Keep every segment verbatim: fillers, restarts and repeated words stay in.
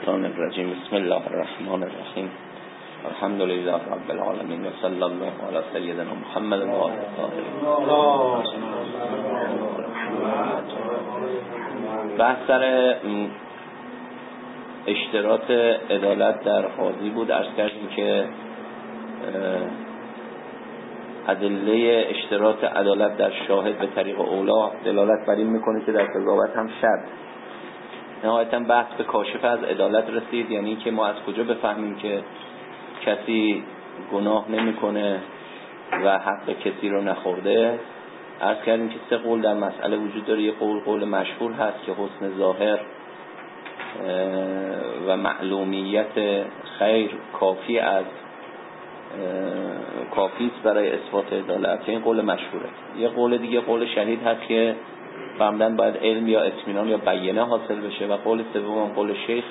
الشیطان الرجیم. بسم الله الرحمن الرحیم. الحمد لله رب العالمین و صلی الله علی سیدنا محمد و آله الطاهرین. بحث سر اشتراط عدالت در قاضی بود. عرض کردیم که ادله اشتراط عدالت در شاهد به طریق اولا دلالت بر این میکنه که در قضاوت هم شرط. نهایتاً بحث به کاشف از عدالت رسید، یعنی که ما از کجا بفهمیم که کسی گناه نمیکنه و حق کسی رو نخورده. عرض کردیم که سه قول در مسئله وجود داره. یه قول قول مشهور هست که حسن ظاهر و معلومیت خیر کافی از کافی است برای اثبات عدالت. این قول مشهوره. یه قول دیگه قول شهید هست که فهمدن باید علم یا اطمینان یا بیانه حاصل بشه. و قول سوم قول شیخ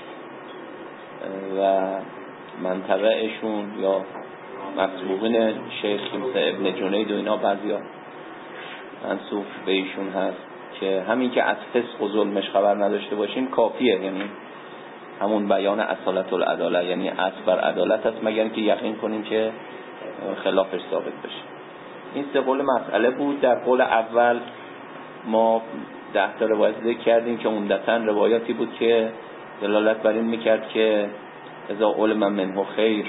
و منطبعشون یا مطبوقین شیخ مثل ابن جنید و اینا بعضیا منسوب به ایشون هست که همین که از فسق و ظلمش خبر نداشته باشیم کافیه، یعنی همون بیان اصالت العدالت، یعنی اصل بر عدالت است مگر اینکه یقین کنیم که خلافش ثابت بشه. این سه قول مسئله بود. در قول اول ما ده تا روایت ذکر کردیم که عمدتاً روایاتی بود که دلالت بر این میکرد که اذا علم منه خیر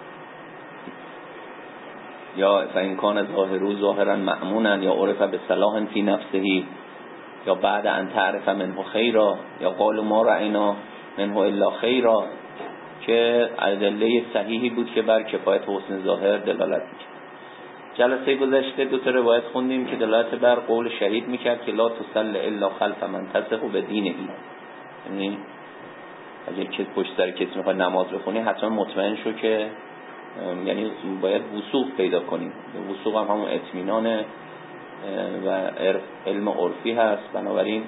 یا فإن کان ظاهرو ظاهرا مأمونا یا عرف بصلاح فی نفسه یا بعد ان تعرف منه خیرا یا قالوا ما رأینا منه الا خیرا، که ادله صحیحی بود که بر کفایت حسن ظاهر دلالت میکرد. جلسه گذشته دو تا روایت خوندیم که دلالت بر قول شهید میکرد که لا تصل الا خلف من تثق بدینه، یعنی اگه کسی پشت سر کسی میخواد نماز بخونی حتما مطمئن شو که یعنی باید وثوق پیدا کنیم. وثوق هم همون اطمینان و علم عرفی هست. بنابراین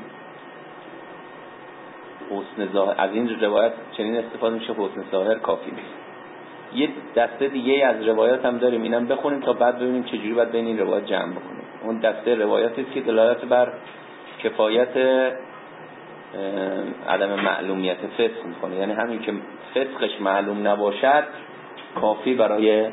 حسن ظاهر از این روایت چنین استفاده میشه، حسن ظاهر کافی نیست. یه دسته دیگه از روایات هم داریم، اینم بخونیم تا بعد ببینیم چجوری باید بین این روایات جمع بکنیم. اون دسته روایاتی است که دلالت بر کفایت عدم معلومیت فسق میکنه، یعنی همین که فسقش معلوم نباشد کافی برای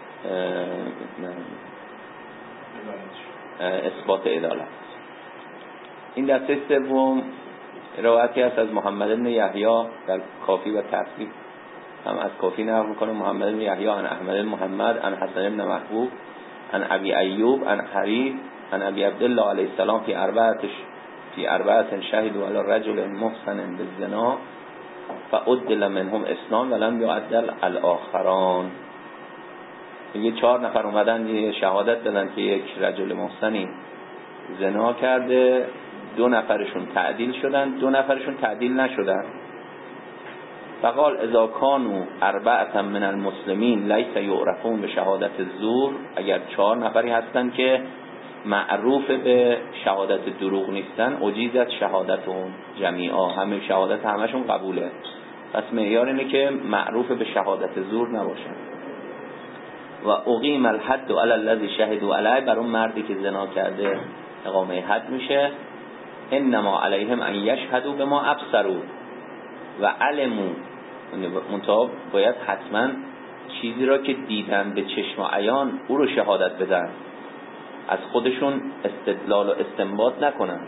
اثبات عدالت. این دسته سوم روایتی هست از محمد بن یحیی در کافی و تفسیر، هم از کافی نقل میکنه. محمد بن یحیی عن احمد بن محمد عن حسن بن محبوب عن ابی ایوب عن حریب عن ابی عبدالله علیه السلام فی اربعتش فی اربعت شهدوا علی رجل محسن بالزنا فعدل منهم اثنان ولم يعدل الاخران. یه چهار نفر اومدن یه شهادت دادن که یک رجل محسنی زنا کرده، دو نفرشون تعدیل شدن، دو نفرشون تعدیل نشدن. فقال اذا كانوا اربعه من المسلمین لیس یعرفون به شهادت الزور، اگر چهار نفری هستن که معروف به شهادت دروغ نیستن، اجیزت شهادتهم جمیعا، همه شهادت همشون قبوله. پس معیار اینه که معروف به شهادت زور نباشن. و اقیم الحد علی الذی شهدوا علیه، بر اون مردی که زنا کرده اقامه حد میشه. انما علیهم ان یشهدوا بما ابصروا و علموا، منتها باید حتما چیزی را که دیدن به چشم و عیان او رو شهادت بدن، از خودشون استدلال و استنباط نکنن.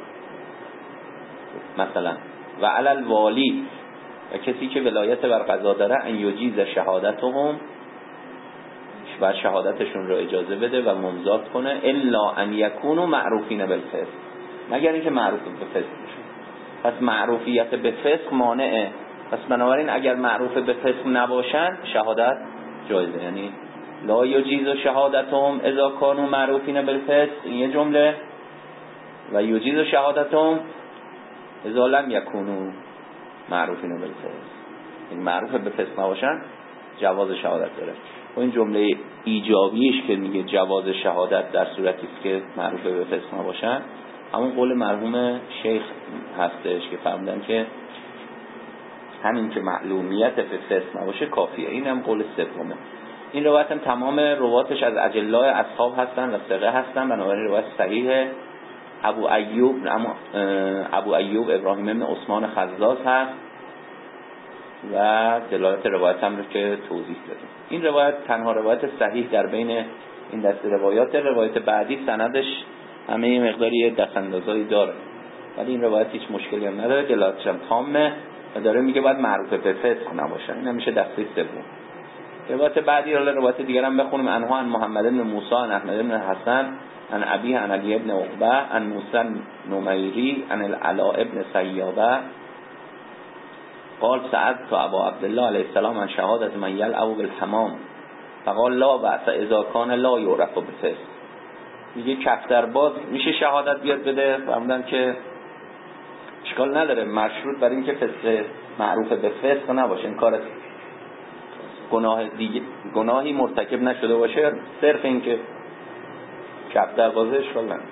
مثلا و علی الوالی، و کسی که ولایت بر قضا داره، ان یجیز شهادتهم، و شهادتشون رو اجازه بده و ممضات کنه. الا ان یکونوا معروفین بالفسق، مگر اینکه معروف به فسق بشن. پس معروفیت به فسق مانعه. پس بنابراین اگر معروف به فسق نباشن شهادت جایزه، یعنی لا یجیز شهادتهم اذا کانوا معروفین بالفسق، این یه جمله. و یجیز شهادتهم اذا لم یکونوا معروفین بالفسق، این معروف به فسق نباشن جواز شهادت داره. و این جمله ایجابیش که میگه جواز شهادت در صورتی است که معروف به فسق نباشن، همون قول مرحوم شیخ هستش که فرمودن که همین که معلومیت به فسق نباشه کافیه. این هم قول سومه. این روایت هم تمام رواتش از اجلای اصحاب هستن و ثقه هستن، بنابراین روایت صحیحه. ابو ایوب ابو ایوب ابراهیم بن عثمان خزاز هست و دلالت روایت هم رو که توضیح دادیم. این روایت تنها روایت صحیح در بین این دسته روایات. روایت بعدی سندش همه یه مقداری دستاندازایی داره، ولی این روایت هیچ مشکلی هم نداره، دلالتش هم تامه و داره میگه باید معروف به فسق نباشن. این همیشه دسته سوم. روایت بعدی رو روایت دیگر هم بخونیم. انها عن محمد بن موسی عن احمد بن حسن عن ابیه عن علی بن عقبه عن موسی نمیری عن العلاء بن سیابه قال سألت ابا عبدالله علیه السلام عن شهادت من یلعب بالحمام فقال لا بأس اذا كان لا یعرف بفسق. میگه کفترباز میشه شهادت بیاد بده؟ فرمودن که اشکال نداره، مشروط برای این که فسق معروف به فسق نباشه، این کار گناه دیگه گناهی مرتکب نشده باشه، صرف این که کفتربازه اشکال نداره.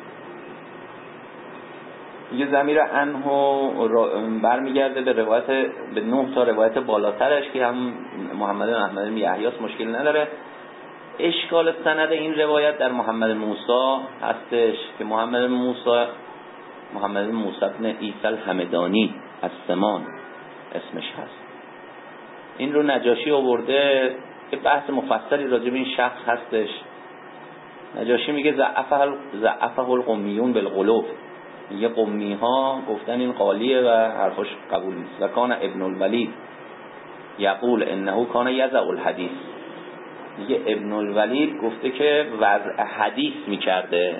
یه ضمیر انهو برمیگرده به روایت به نه تا روایت بالاترش که هم محمد بن احمد بن یحیی مشکل نداره. اشکال سند این روایت در محمد موسی هستش که محمد موسی محمد موسی بن عیسی الحمدانی از سمان اسمش هست. این رو نجاشی آورده که بحث مفصلی راجع به این شخص هستش. نجاشی میگه ضعفه ضعفه القمیون بالغلو، میگه قمی ها گفتن این قالیه و حرفش قبول نیست. و کان ابن الولید یقول انه کان یضع الحدیث، میگه ابن الولید گفته که وضع حدیث میکرده.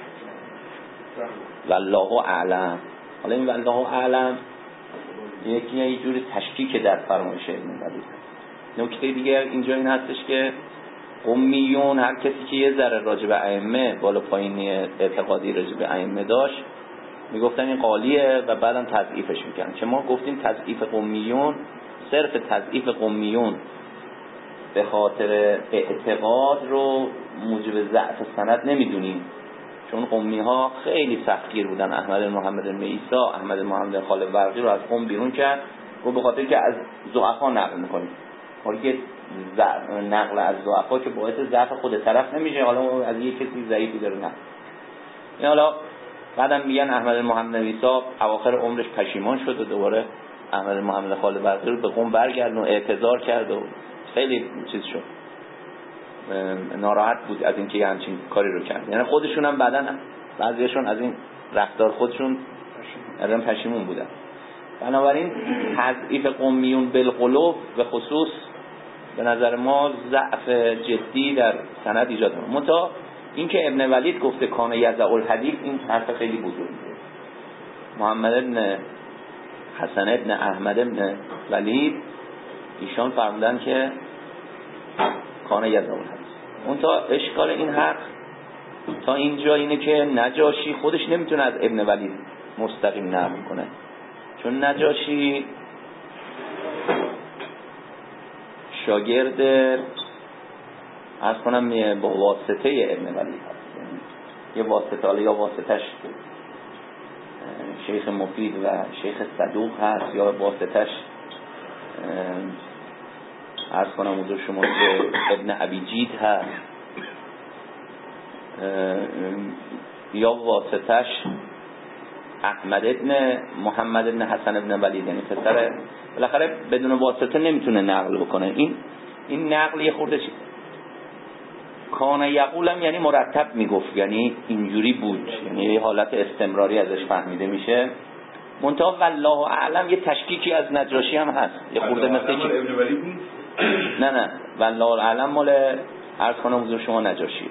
والله اعلم. حالا این والله اعلم یکی یه جوری تشکیک در فرمایش ابن الولید. نکته دیگه اینجا این هستش که قمیون هر کسی که یه ذره راجع به ائمه بالا پایینی اعتقادی راجع به ائمه داشت میگفتن این قالیه و بعدم تضعیفش میکنن. که ما گفتیم تضعیف قمیون صرف تضعیف قمیون به خاطر اعتقاد رو موجب ضعف سند نمیدونیم، چون قمی ها خیلی سختگیر بودن. احمد محمد بن عیسی احمد محمد خالد برقی رو از قم بیرون کرد و به خاطر که از ضعفا نقل میکنیم. حالا که نقل از ضعفا که باعث ضعف خود طرف نمیشه، حالا از یک کسی ضعیفی داره نه. این حالا بعدم میگن احمد محمد عیسی اواخر عمرش پشیمان شد و دوباره احمد محمد خالد برقی رو به قم برگردون و اعتذار کرد و خیلی چیز شد، ناراحت بود از اینکه یه همچین کاری رو کرد. یعنی خودشون هم بعداً بعضیشون از این رفتار خودشون الان پشیمون بودن. بنابراین تضعیف قمیون بالقلوب به خصوص به نظر ما ضعف جدی در سند ایجاد می‌کنه. منتها اینکه ابن ولید گفته کان یضع الحدیث، این حرف خیلی بزرگه. محمد بن حسن بن احمد بن ولید ایشان فرمودن که کان یضع الحدیث. منتها اشکال این حرف تا اینجا اینه که نجاشی خودش نمیتونه از ابن ولید مستقیم نقل کنه، چون نجاشی شاگرد از کنم با واسطه ابن ولید هست، یعنی یه واسطه، حالا یا واسطش شیخ مفید و شیخ صدوق هست یا واسطش عرض کنم حضور شما که ابن ابی جید هست یا واسطش احمد ابن محمد ابن حسن ابن ولید، یعنی پسر. بالاخره بدون واسطه نمیتونه نقل بکنه. این این نقل یه خورده چی کان یقولم یعنی مرتب میگفت، یعنی اینجوری بود، یعنی یه حالت استمراری ازش فهمیده میشه. منتها والله اعلم یه تشکیکی از نجاشی هم هست یه خورده مثل که نه نه والله اعلم مال عرض کنم حضور شما نجاشیه.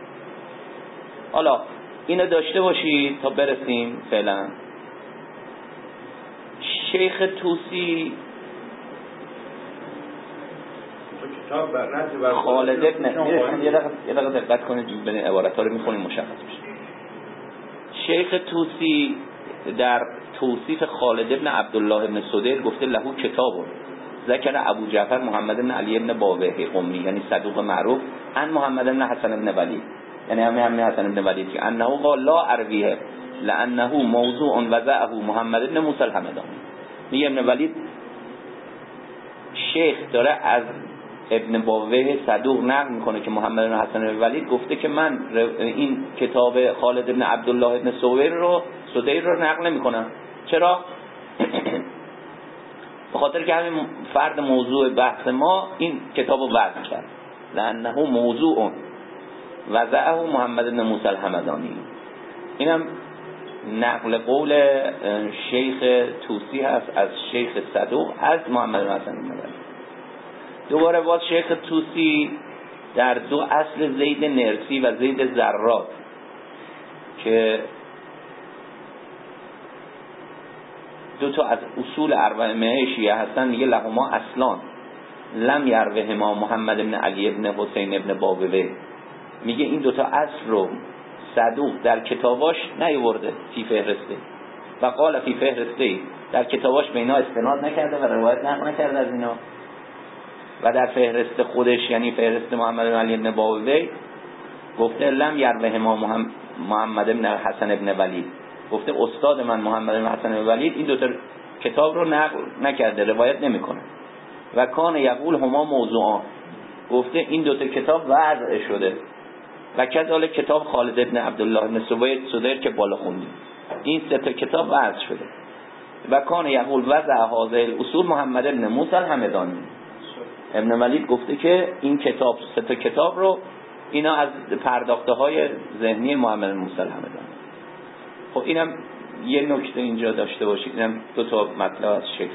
حالا اینو داشته باشی تا برسیم. فعلا شیخ توسی خالد ابن یه دقیقه یه دقیقه دقت کنید ببینید عبارت‌ها رو می‌خونیم مشخص میشه. شیخ توسی در توصیف خالد ابن عبدالله ابن سدیر گفته لهو کتاب ذکر ابو جعفر محمد بن علی ابن باوه قمی، یعنی صدوق معروف، ان محمد بن حسن ابن ولید، یعنی همین همین حسن ابن ولید که انه قال لا ارویه لانه موضوع وضعه محمد بن موسی الحمدانی. میگه ابن ولید شیخ داره از ابن باوه صدوق نقل میکنه که محمد بن حسن ابن ولید گفته که من این کتاب خالد ابن عبدالله ابن سدیر رو سدیر رو نقل نمیکنم. چرا؟ به خاطر که همین فرد موضوع بحث ما این کتابو وضع کرد، لأنه موضوع وضعه محمد بن موسی الحمدانی. اینم نقل قول شیخ طوسی هست از شیخ صدوق از محمد بن حسن بن ولی. دوباره باز شیخ طوسی در دو اصل زید نرسی و زید ذرات که دو تا از اصول اربعه شیعه هستن میگه لهما اصلان لم یروهما محمد بن علی بن حسین بن بابوی. میگه این دوتا اصل رو صدوق در کتاباش نیورده فی فهرسته و قال فی فهرسته، در کتاباش به اینا استناد نکرده و روایت نقل نکرده از اینا، و در فهرست خودش یعنی فهرست محمد بن علی بن بابوی گفته لم یروهما محمد بن حسن بن ولید، گفته استاد من محمد بن حسن بن ولید این دوتا کتاب رو نقل نکرده، روایت نمیکنه. و کان یقول هما موضوعان، گفته این دوتا کتاب وضع شده. و کذالک کتاب خالد بن عبدالله بن صدیر که بالا خوندیم، این سه تا کتاب وضع شده. و کان یقول وضع هذه الاصول محمد بن موسی الحمدانی. ابن ولید گفته که این کتاب سه تا کتاب رو اینا از پرداخته های ذهنی محمد بن موسی الحمدانی. خب اینم یه نکته اینجا داشته باشید، اینم دو تا مطلب از شیخ.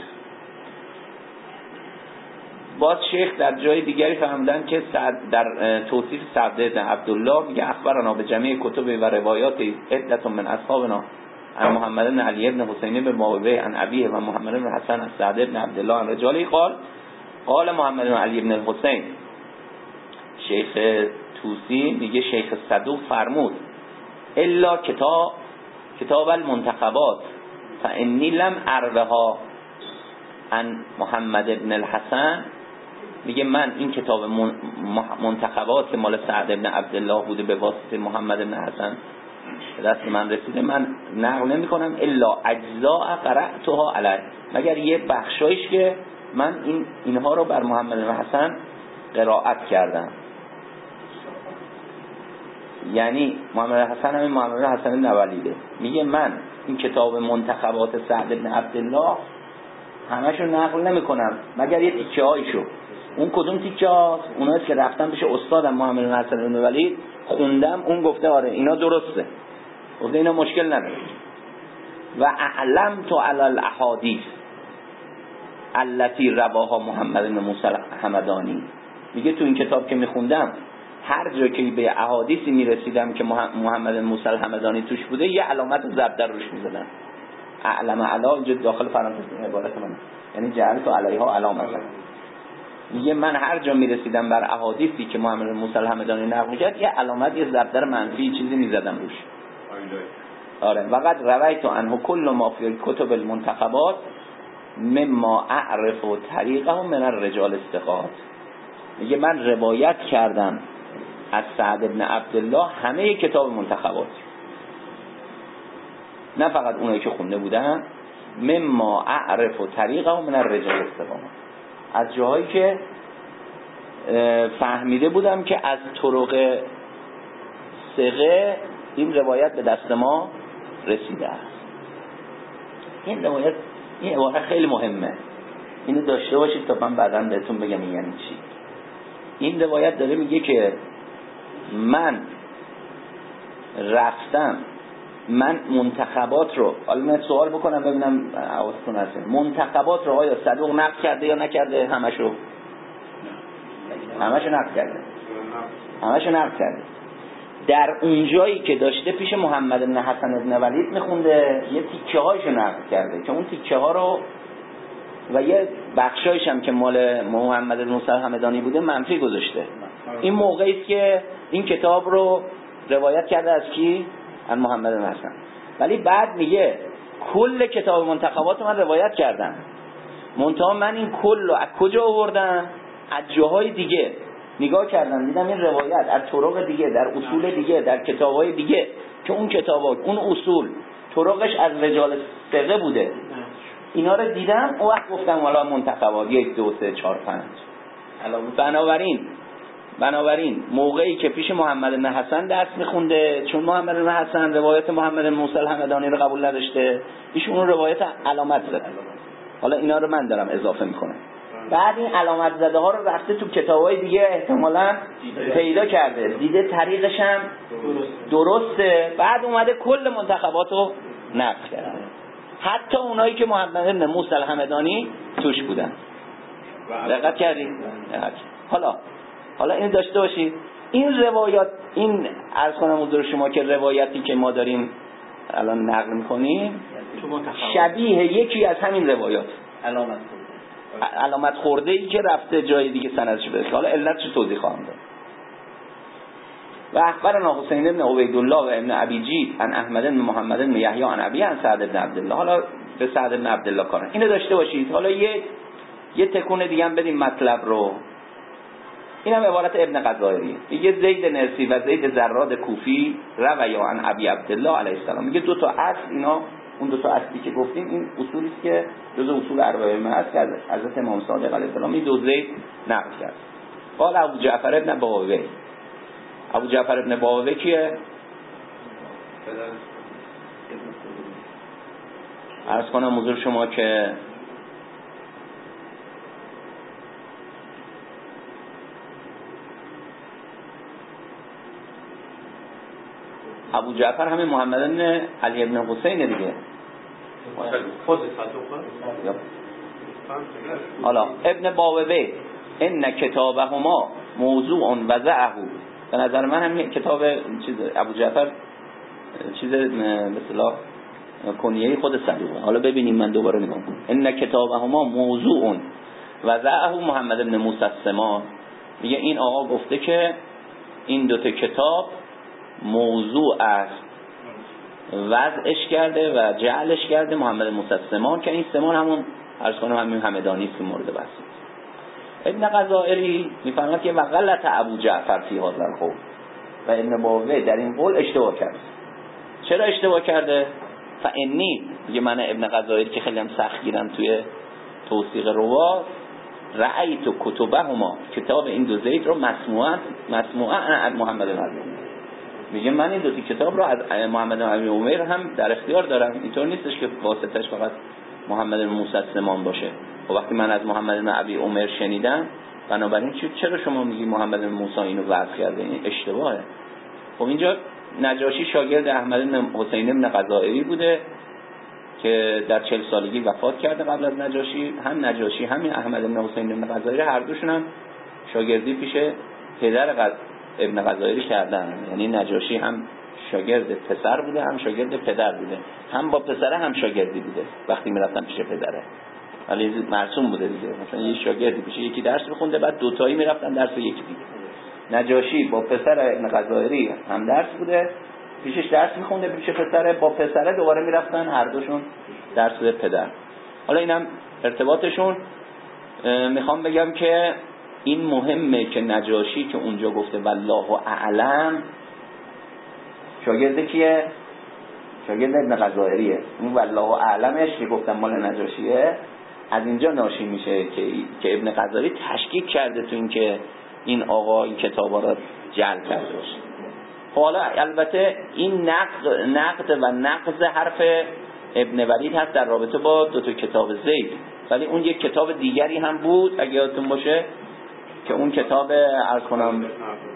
باز شیخ در جای دیگری فهمیدن که در توصیف سعد بن عبدالله میگه اخبرنا به جمعی کتب و روایات عدت من اصحابنا عن محمد بن علی بن حسین بن بابوی عن ابیه و محمد بن حسن از سعد بن عبدالله عن رجالی قال قال محمد بن علی بن حسین. شیخ توسی میگه شیخ صدوق فرمود الا کتاب کتاب المنتخبات فانی لم اروها عن محمد بن الحسن. میگه من این کتاب منتخبات که مال سعد بن عبدالله بوده به واسطه محمد بن حسن دست من رسیده، من نقل نمی کنم الا اجزاء قرأتها علیه، مگر یه بخشایش که من این اینها رو بر محمد بن حسن قرائت کردم. یعنی محمد حسن همین محمد بن حسن بن ولیده. میگه من این کتاب منتخبات سعد بن عبدالله همشو نقل نمی کنم مگر یه تیکه هایشو. اون کدوم تیکه هاست؟ اوناست که رفتم پیش استادم محمد بن حسن بن ولید خوندم، اون گفته آره اینا درسته، گفته اینا مشکل نداره. و اعلم تو علی الاحادیث التي رواها محمد بن موسی الحمدانی. میگه تو این کتاب که میخوندم هر جا که به احادیثی میرسیدم که محمد بن موسی الحمدانی توش بوده یه علامت زبدر روش میزدن. اعلم علا اینجا داخل فرانسه عبارت من، یعنی جعلت علیها علامت. میگه من هر جا میرسیدم بر احادیثی که محمد بن موسی الحمدانی نقل کرد یه علامت یه زبدر منفی چیزی میزدم روش. آره وقد روایت عنه کل ما فی کتب المنتخبات مما اعرف و طریقه من الرجال الثقات. میگه من روایت کردم از سعد بن عبدالله همه کتاب منتخبات، نه فقط اونایی که خونده بودن، مما اعرف و طریقه من الرجال الثقات، از جاهایی که فهمیده بودم که از طرق ثقه این روایت به دست ما رسیده است. این روایت این عبارت خیلی مهمه، اینو داشته باشید تا من بعداً بهتون بگم این یعنی چی. این روایت داره میگه که من رفتم من منتخبات رو، حالا من سوال بکنم ببینم حواستون هست، منتخبات رو آیا صدوق نقل کرده یا نکرده؟ همشو همشو نقل کرده همشو نقل کرده. در اون جایی که داشته پیش محمد بن حسن بن ولید میخونده یه تیکه هایشو نقل کرده که اون تیکه ها رو و یه بخشایش هم که مال محمد بن موسی الحمدانی بوده منفی گذاشته. این موقعی است که این کتاب رو روایت کرده از کی؟ از محمد بن حسن. ولی بعد میگه کل کتاب منتخبات من روایت کردم، منتها من این کل رو از کجا آوردم؟ از جاهای دیگه نگاه کردم دیدم این روایت از طرق دیگه در اصول دیگه در کتابای دیگه که اون کتابا اون اصول طرقش از رجال ثقه بوده، اینا رو دیدم اون وقت گفتم والا منتخبات یک دو سه چهار پنج. بنابراین بنابراین موقعی که پیش محمد بن حسن درس میخونده، چون محمد بن حسن روایت محمد بن موسی الحمدانی رو قبول نداشته، ایشون اون روایت علامت زد. حالا اینا رو من دارم اضافه میکنم. بعد این علامت زده ها رو رفته تو کتابای دیگه احتمالاً پیدا کرده، دیده طریقش هم درسته، بعد اومده کل منتخبات رو نقد کرده، حتی اونایی که محمد بن موسی الحمدانی توش بودن. دقت کردید؟ حالا حالا این داشته باشید، این روایات، این عرض کنم حضور شما که روایتی که ما داریم الان نقل می‌کنیم شبیه یکی از همین روایات، علامت خورده علامت خورده ای که رفته جای دیگه سندش برسه. حالا علتش توضیح خواهم داد. و اخبرنا حسین بن عبیدالله و ابن ابی جید عن احمد بن محمد بن یحیی عن ابی عن سعد بن عبدالله. حالا به سعد بن عبدالله کارن اینو داشته باشید. حالا یه یه تکونه دیگه هم بدیم مطلب رو. اینم عبارت ابن غزائری. میگه زید نرسی و زید زراد کوفی رویا عن ابی عبدالله علیه السلام. میگه دو تا اصل، اینا اون دو تا اصلی که گفتیم این اصولی است که جزء اصول اربعه ما است که حضرت امام صادق علیه السلام این دو زید نقل کرد. قال ابو جعفر ابن باوی. ابو جعفر ابن باوی کیه؟ عرض کنم حضور شما که ابو جعفر همین محمد بن علی ابن حسین دیگه. خود صدوقه. حالا ابن باوی ان کتابهما موضوع وضعه. به نظر من هم کتاب چیز ابو جعفر چیز مثلا کنیه خود صدوقه. حالا ببینیم، من دوباره نگاه کنم. ان کتابهما موضوع وضعه محمد بن موسی السمان. میگه این آقا گفته که این دو تا کتاب موضوع است، وضعش کرده و جعلش کرده محمد موسی السمان، که این سمان همون عرض کنم همین همدانی است که مورد بحث. ابن غزائری میفرماید که غلط ابو جعفر فی هذا القول، و ابن باوی در این قول اشتباه کرده. چرا اشتباه کرده؟ فانی میگه من ابن غزائری که خیلی هم سخت گیرم توی توثیق رواة، رأیت کتبهما، کتاب این دو زید رو مسموعا مسموعا از محمد بن علی. میگه من این دو تا کتاب رو از محمد بن علی عمر هم در اختیار دارم. اینطور نیستش که واسطش فقط محمد بن موسی السمان باشه. و وقتی من از محمد بن علی عمر شنیدم، بنابراین چرا شما میگی محمد بن موسی اینو وضع کرده؟ این اشتباهه. خب اینجا نجاشی شاگرد احمد بن حسین بن غزائری بوده که در چهل سالگی وفات کرده قبل از نجاشی. هم نجاشی همین احمد بن حسین بن غزائری هر دوشون هم شاگردی پیش پدر غز... ابن غزائری کردن. یعنی نجاشی هم شاگرد پسر بوده، هم شاگرد پدر بوده، هم با پسره هم شاگردی بوده وقتی میرفتن پیش پدره. ولی مرسوم بوده دیگه، مثلا یه شاگردی پیش یکی درس میخونده، بعد دوتایی میرفتن درس یکی دیگه. نجاشی با پسر ابن غزائری هم درس بوده، پیشش درس میخونده، پیش پسره، با پسره دوباره میرفتن هر دوشون درس پدر. حالا اینم ارتباطشون. میخوام بگم که این مهمه که نجاشی که اونجا گفته والله اعلم، شاگرد کیه؟ شاگرد ابن غزائریه. اون والله اعلمش که گفتم مال نجاشیه، از اینجا ناشی میشه که که ابن غزائری تشکیک کرده تو این که این آقا این کتابا رو جعل کرده باشه. حالا البته این نقد نقد و نقض حرف ابن ولید هست در رابطه با دو تا کتاب زید، ولی اون یک کتاب دیگری هم بود اگه یادتون باشه که اون کتاب عرض کنم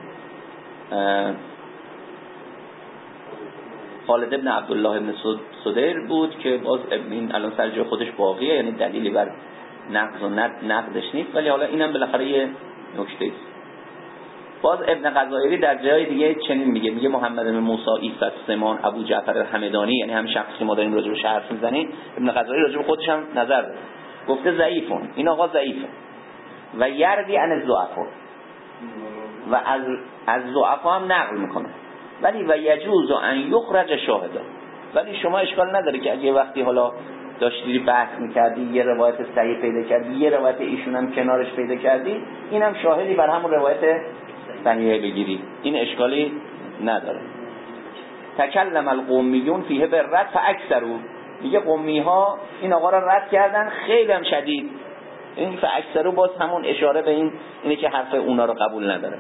خالد ابن عبدالله ابن صدیر بود که باز این الان سر جای خودش باقیه، یعنی دلیلی بر نقض و نقدش نیست، ولی حالا اینم بالاخره یه نکته است. باز ابن غزائری در جای دیگه چنین میگه، میگه محمد بن موسی عیسی السمان ابو جعفر الحمدانی، یعنی هم شخصی که ما داریم راجع بهش حرف میزنیم، ابن غزائری راجع به خودش هم نظر داره، گفته ضعیفون، این آقا ضعیفه و یروی عن الضعفاء، و از از ضعفا هم نقل میکنه، ولی و یجوز ان یخرج شاهدا. ولی شما اشکال نداره که اگه وقتی حالا داشتی بحث میکردی یه روایت صحیح پیدا کردی، یه روایت ایشون هم کنارش پیدا کردی، اینم شاهدی بر همون روایت صحیح بگیری، این اشکالی نداره. تکلم القومیون فیه بالرد فاکثروا، میگه قومی ها این آقا را رد کردن خیلی هم شدید. این فاکثروا باز همون اشاره به این اینه که حرف اونا رو قبول نداره.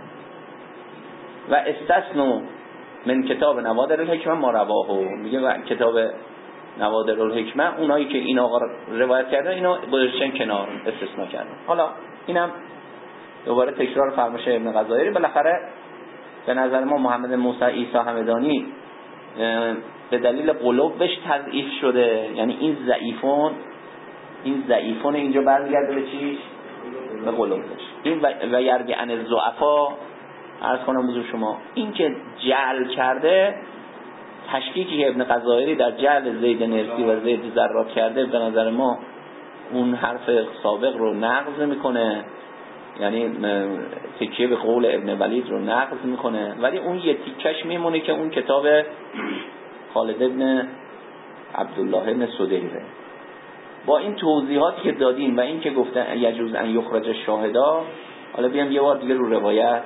و استثنوا من کتاب نوادر الحکمه ما رواه، میگه کتاب نوادر الحکمه، اونایی که این آقا روایت کردن اینو گذاشتن کنار، استثناء کردن. حالا اینم دوباره تکرار فرمایش ابن غزائری. بالاخره به نظر ما محمد موسی عیسی همدانی به دلیل قلوبش تضعیف شده، یعنی این ضعیفون این ضعیفون اینجا برمیگرده به چیش؟ به قلوبش. این و یربی عن الضعفا، عرض کنم حضور شما این که جعل کرده، تشکیکی که ابن غزائری در جعل زید نرسی و زید زرات کرده، به نظر ما اون حرف سابق رو نقض میکنه، یعنی تکیه به قول ابن ولید رو نقض میکنه، ولی اون یه تیکش میمونه که اون کتاب خالد ابن عبدالله ابن سدیره. با این توضیحاتی که دادیم و این که گفتن یجوز ان یخرج الشاهدا، حالا بیام یه بار دیگه رو روایت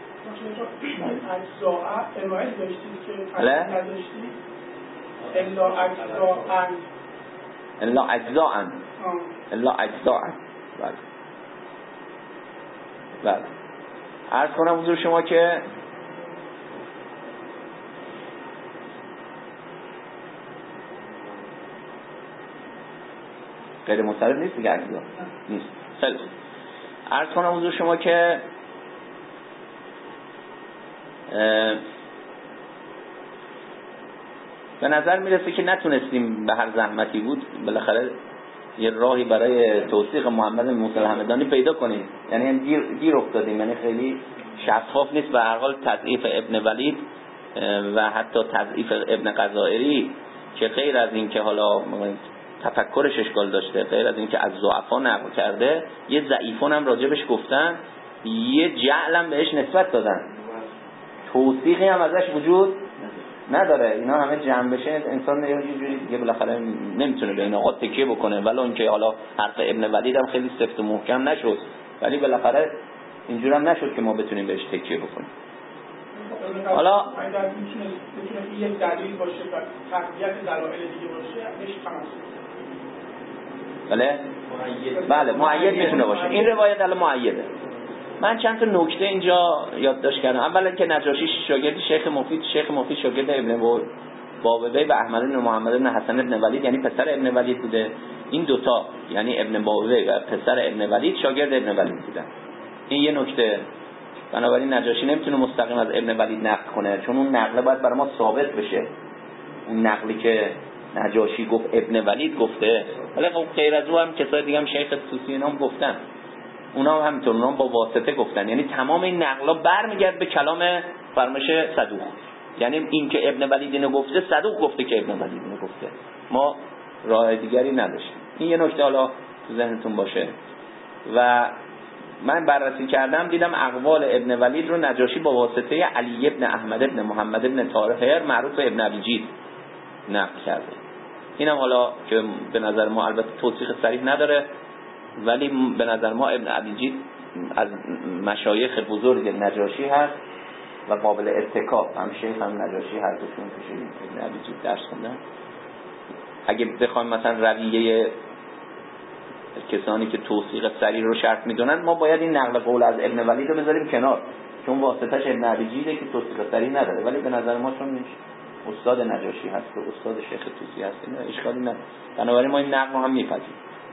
اجزاء روایت داشتید که بله؟ نداشتید الا اجزاء الا اجزاء الا اجزاء بله بله. عرض کنم حضور شما که غیر مسترد نیست دیگه، اجزاء نیست. خیلی خوب. عرض کنم حضور شما که به نظر میرسه که نتونستیم به هر زحمتی بود بالاخره یه راهی برای توثیق محمد موسی همدانی پیدا کنیم، یعنی گیر گیر افتادیم، یعنی خیلی شفاف نیست. به هر حال تضعیف ابن ولید و حتی تضعیف ابن غزائری که غیر از این که حالا تفکرش اشکال داشته، غیر از این که از ضعفا نقل کرده، یه ضعیفون هم راجبش گفتن، یه جعل هم بهش نسبت دادن، توثیقی هم ازش وجود نداره. اینا همه جمع بشه انسان یه جوری دیگه بالاخره نمیتونه به این آقا تکیه بکنه، ولی اون که حالا حرف ابن ولید هم خیلی سفت و محکم نشد، ولی بالاخره اینجوری هم نشد که ما بتونیم بهش تکیه بکنیم. حالا اگر میتونه بتونه یک دلیل باشه و تقویت دلایل دیگه باشه بهش تمسک. بله بله معید میتونه باشه. این روایت الان معیده. من چند تا نکته اینجا یادداشت کردم. اولا که نجاشی شاگرد شیخ مفید، شیخ مفید شاگرد ابن بابوی و احمد بن محمد بن حسن بن ولید، یعنی پسر ابن ولید بوده. این دوتا یعنی ابن بابوی و پسر ابن ولید شاگرد ابن ولید بودن. این یه نکته. بنابراین نجاشی نمیتونه مستقیم از ابن ولید نقل کنه، چون اون نقل باید برای ما ثابت بشه. اون نقلی که نجاشی گفت ابن ولید گفته، ولی خب غیر از اون هم کسای دیگه هم شیخ طوسی اینا هم گفتن، اونا هم همینطور، اونا هم با واسطه گفتن. یعنی تمام این نقلا برمیگرد به کلام فرمایش صدوق، یعنی این که ابن ولید اینو گفته صدوق گفته که ابن ولید اینو گفته، ما راه دیگری نداشتیم. این یه نکته حالا تو ذهنتون باشه. و من بررسی کردم دیدم اقوال ابن ولید رو نجاشی با واسطه علی ابن احمد ابن محمد ابن طاهر معروف ابن ابیجید نقل کرده. اینم حالا که به نظر ما البته توثیق صریح نداره، ولی به نظر ما ابن ابیجید از مشایخ بزرگ نجاشی هست و قابل اتکا، هم شیخ هم نجاشی هر دوشون پیش ابن ابیجید درس خوندن. اگه بخوایم مثلا رویه کسانی که توثیق صریح رو شرط میدونن، ما باید این نقل قول از ابن ولید رو بذاریم کنار، چون واسطش ابن ابیجیده که توثیق صریح نداره، ولی به نظر ما چون استاد نجاشی هست و استاد شیخ طوسی هست اینا اشکالی نداره، بنابراین ما این نقل رو هم میپذیریم.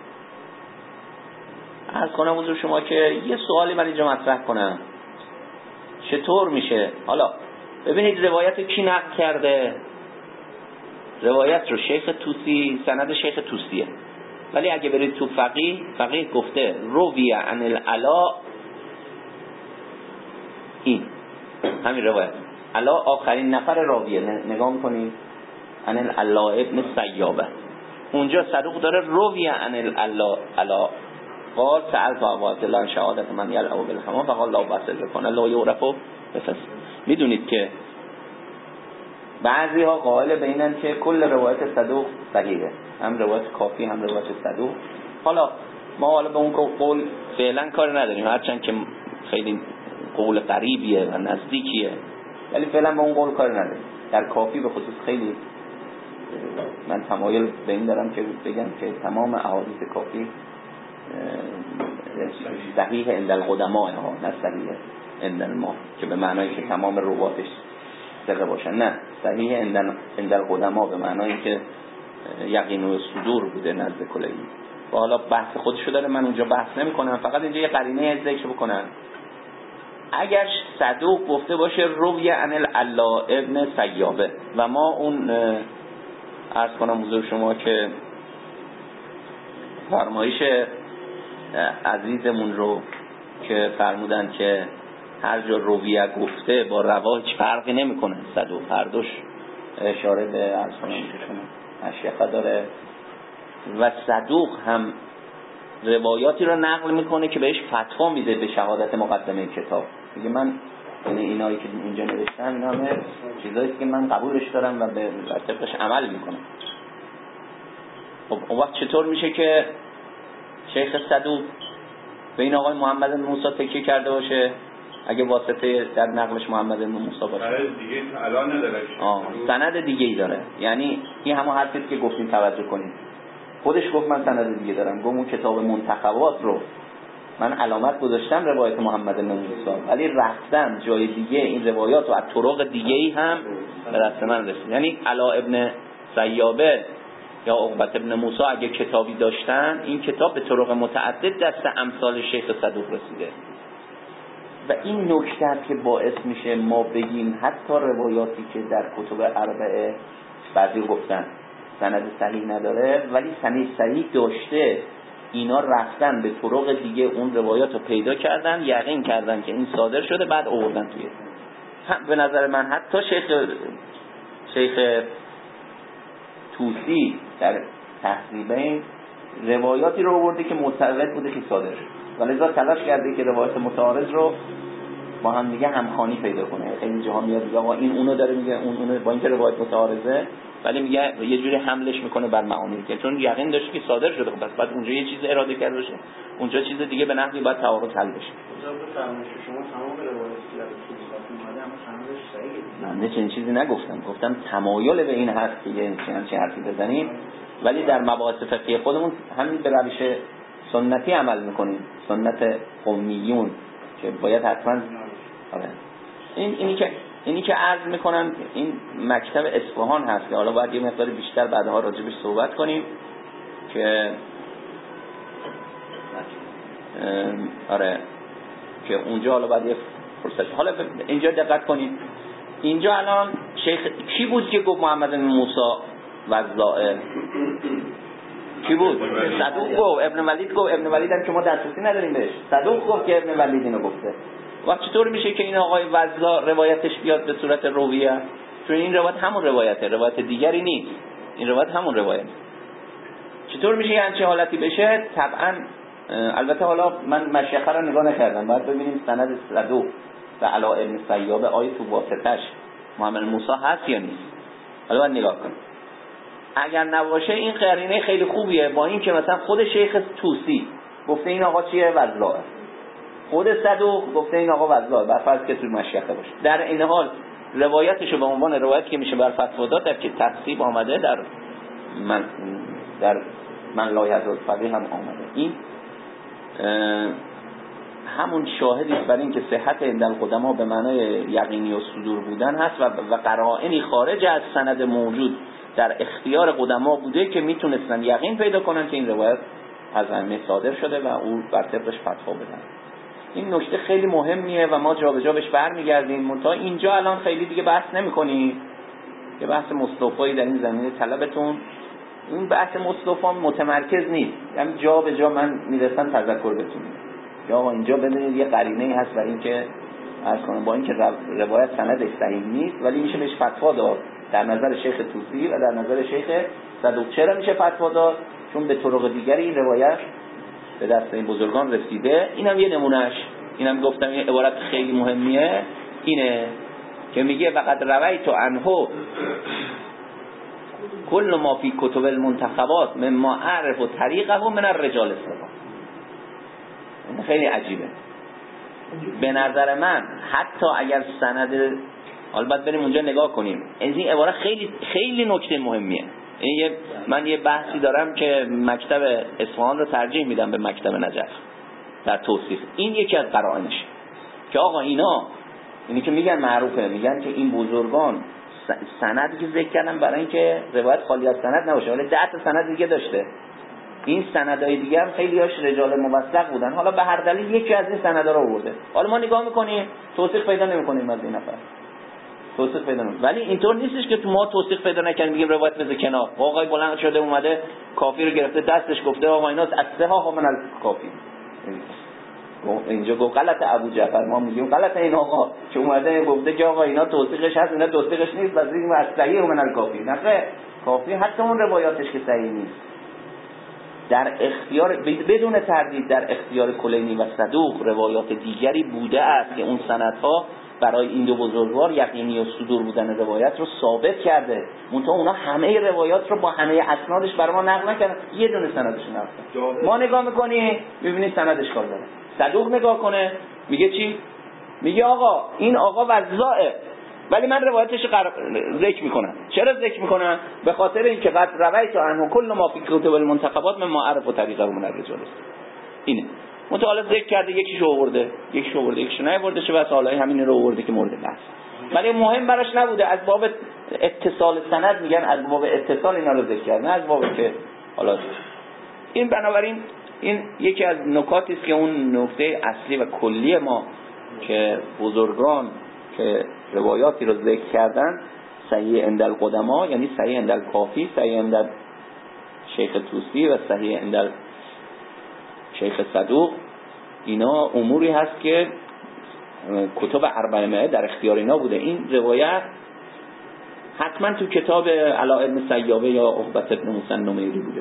عرض کنم حضور شما که یه سوالی من اینجا مطرح کنم، چطور میشه؟ حالا ببینید روایت کی نقل کرده؟ روایت رو شیخ طوسی، سند شیخ طوسیه، ولی اگه برید تو فقیه، فقیه گفته رویه عن العلا، این همین روایت علا آخرین نفر راویه، نگاه میکنید عن العلا ابن سیابه، اونجا صدوق داره رویه عن العلا علا قال سألت ابا عبدالله عن شهادت من یلعب بالحمام فقال لا بأس بکنه لا یعرف بفس. میدونید که بعضی ها قائل به اینن که کل روایت صدوق صحیحه، هم روایت کافی هم روایت صدوق. حالا ما حالا به اون قول فعلا کار نداریم، هرچند که خیلی قول قریبیه و نزدیکیه، ولی فعلا به اون قول کار نداریم. در کافی به خصوص خیلی من تمایل به این دارم که بگم که تمام احادیث کافی صحیح عند القدماء ها، نه صحیح عند ما که به معنایی که تمام رواتش ثقه باشن، نه صحیح عند عند القدماء به معنایی که یقین و صدور بوده نزد کلینی و حالا بحث خودشو داره، من اونجا بحث نمی کنم، فقط اینجا یه قرینه ذکر بکنم. اگر صدوق گفته باشه روی عن العلا ابن سیابه و ما اون عرض کنم حضور شما که فرمایش عزیزمون رو که فرمودن که هر جا رویه گفته با روا هیچ فرقی نمیکنه، صدوق هر دوش اشاره به عرض کنم اشیاء داره و صدوق هم روایاتی رو نقل میکنه که بهش فتوا میده به شهادت مقدمه کتاب. میگه من یعنی اینایی که اینجا نوشتم اینا همه چیزایی که من قبولش دارم و به طبقش عمل میکنم. خب اون وقت چطور میشه که شیخ صدوق به این آقای محمد بن موسی تکیه کرده باشه اگه واسطه در نقلش محمد بن موسی باشه؟ سند دیگه الان نداره. آه سند دیگه‌ای داره. یعنی این همون حرفی که گفتیم توجه کنید. خودش گفت من سند دیگه دارم. گفت اون کتاب منتخبات رو من علامت گذاشتم روایت محمد بن موسی، ولی رفتم جای دیگه این روایات رو از طرق دیگه‌ای هم به دست من رسید. یعنی علا ابن سیابه یا عقبه ابن موسی اگه کتابی داشتن این کتاب به طرق متعدد دست امثال شیخ صدوق رسیده و این نکته است که باعث میشه ما بگیم حتی روایاتی که در کتب اربعه بعضی گفتن سند صحیح نداره ولی سند صحیح داشته، اینا رفتن به طرق دیگه اون روایات رو پیدا کردن، یقین کردن که این صادر شده، بعد آوردن توی. به نظر من حتی شیخ شیخ توسی در تهذیبین روایاتی رو آورده که متعارض بوده که صادر شد، ولذا تلاش کرده که روایات متعارض رو با هم دیگه همخوانی پیدا کنه. خیلی جاها میاد میگه آقا این اونو داره میگه اون اونو، با اینکه روایت متعارضه ولی میگه یه جوری حملش میکنه بر معانی که چون یقین داشت که صادر شده. خب بس بعد اونجا یه چیز اراده کرده باشه، اونجا چیز دیگه به نحوی باید تعارض حل بشه. شما تمام روایاتی که توی اومده اما سندش صحیحه. من چنین چیزی نگفتم، گفتم تمایل به این هست که یه چنین حرفی بزنیم ولی در مباحث فقهی خودمون همین به روش سنتی عمل میکنیم، سنت قومیون که باید حتما آره. این اینی که اینی که عرض میکنم این مکتب اصفهان هست که حالا باید یه مقدار بیشتر بعدها راجبش صحبت کنیم که آره که اونجا حالا باید یه فرصت. حالا اینجا دقت کنید، اینجا الان شیخ کی بود که گفت محمد بن موسی وضاعه؟ کی بود؟ صدوق گفت، ابن ولید گفت. ابن ولید هم که ما دسترسی نداریم بهش، صدوق گفت که ابن ولید اینو گفته. و چطور میشه که این آقای وضاع روایتش بیاد به صورت رویه؟ چون این روایت همون روایته، روایت دیگری نیست، این روایت همون روایت. چطور میشه یه همچین حالتی بشه؟ طبعا البته حالا من مشیخه رو نگاه نکردم، باید ببینیم سند صدوق و علا ابن سیابه آیه تو واسطش محمد موسی هست یا نیست. حالا باید نگاه کنیم. اگر نباشه این قرینه خیلی خوبیه، با این که مثلا خود شیخ توسی گفته این آقا چیه؟ وضاعه. خود صدوق گفته این آقا وضاعه، بر فرض که تو مشیخه باشه. در این حال روایتشو به عنوان روایتی که میشه بر فتوا داد در که تفصیل آمده، در من در من لایحه الفقیه هم آمده. این همون شاهدی برای این که صحت عند القدما به معنای یقینی و صدور بودن هست و, و قرائنی خارج از سند موجود در اختیار قدما بوده که میتونستن یقین پیدا کنن که این روایت از ائمه صادر شده و او بر طبقش فتوا بدن. این نکته خیلی مهمیه و ما جا به جا بهش برمیگردیم. منتها اینجا الان خیلی دیگه بحث نمی‌کنیم، یه بحث مصطفی در این زمینه طلبتون. این بحث مصطفی متمرکز نیست، یعنی جا به جا من میرسم تذکر بهتون یا آقا اینجا ببینید یه قرینه‌ای هست برای اینکه عرض کنم با اینکه روایت سندش صحیح نیست ولی میشه بهش فتوا داد در نظر شیخ توسی و در نظر شیخ صدوق. چرا میشه فتوا داد؟ چون به طرق دیگری این روایت به دست این بزرگان رسیده. اینم یه نمونهش، اینم گفتم یه عبارت خیلی مهمیه، اینه که میگه وقد رویت عنه کل ما فی کتب المنتخبات مما اعرف و طریقه من الرجال الثقات. این خیلی عجیبه به نظر من. حتی اگر سند، البته بریم اونجا نگاه کنیم، این عبارت خیلی خیلی نکته مهمیه. این من یه بحثی دارم که مکتب اصفهان رو ترجیح میدم به مکتب نجف در توصیف. این یکی از قرائنش که آقا اینا اینی که میگن معروفه، میگن که این بزرگان سند که ذکر کردم برای اینکه روایت خالی از سند نباشه، ولی ده تا سند دیگه داشته. این سندهای دیگه هم خیلی هاش رجال موثق بودن، حالا به هر دلیل یکی از این سندا رو آورده. حالا ما نگاه میکنیم توثیق پیدا نمیکنیم از این نفر، توثیق پیدا نمیکنیم. ولی اینطور نیستش که تو ما توثیق پیدا نکنیم میگیم روایت بذار کنار. آقای بلند شده اومده کافی رو گرفته دستش گفته آقا اینا اصحا ها من الکافی، اینجا گفت غلط ابو جعفر، ما میگیم غلط این آقا که اومده گفته که آقا اینا توثیقش هست اینا توثیقش نیست، واسه این صحیح من الکافی. نه کافی حتی اون روایاتش که صحیح نیست در اختیار بدون تردید در اختیار کلینی و صدوق روایات دیگری بوده است که اون سندها برای این دو بزرگوار یقینی و صدور بودن روایت رو ثابت کرده. منتها اونا همه روایات رو با همه اسنادش برای ما نقل نکردن، یه دونه سندش نقل کردن. ما نگاه می‌کنیم می‌بینیم سندش کار داره. صدوق نگاه کنه میگه چی؟ میگه آقا این آقا وضاعه ولی من روایتش قر... ذکر میکنم. چرا ذکر میکنم؟ به خاطر اینکه قد روایت عنه کل ما فی کتب المنتخبات من معرف و طریقه من الرجال است. اینه متعال ذکر کرده، یکیشو آورده یکیشو آورده یکیشو نیاورده، چه بس حالا همین رو آورده که مورد بحث، ولی مهم براش نبوده. از باب اتصال سند میگن، از باب اتصال اینا رو ذکر کرد، نه از باب که حالا این. بنابراین این یکی از نکاتی است که اون نکته اصلی و کلی ما که بزرگان که روایاتی رو ذکر کردن صحیح عند القدما، یعنی صحیح عند الکافی، صحیح عند شیخ توسی و صحیح عند شیخ صدوق، اینا اموری هست که کتب اربعه در اختیار اینا بوده. این روایت حتما تو کتاب علائم سیابه یا عقبت ابن موسی النمیری بوده